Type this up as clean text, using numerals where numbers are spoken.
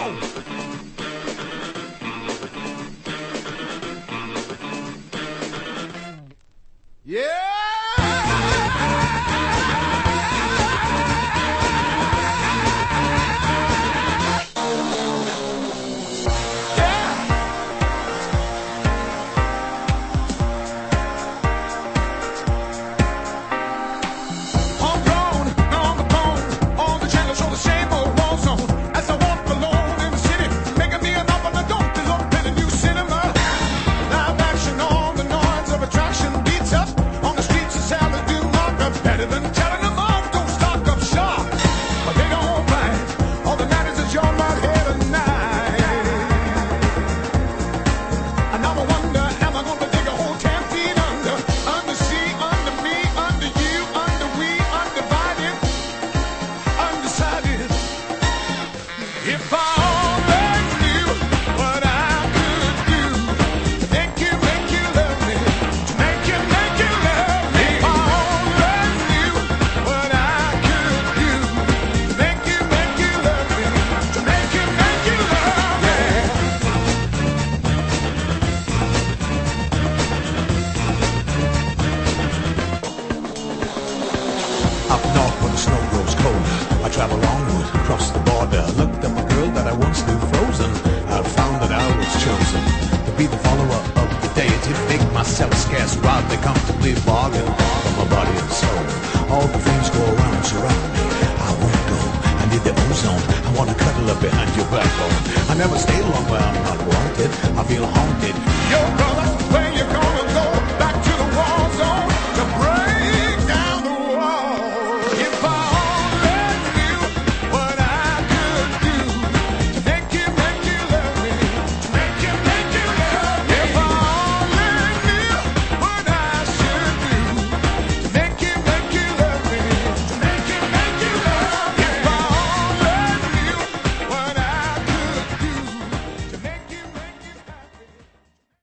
Up north when the snow grows cold, I travel onward across the border. Looked at my girl that I once knew frozen. I found that I was chosen to be the follower of the deity. Make myself scarce, rather comfortably bargain for my body and soul. All the things go around, surround me. I won't go. I need the ozone. I wanna cuddle up behind your backbone. I never stay long where I'm not wanted. I feel haunted. Yo, brother, where you going?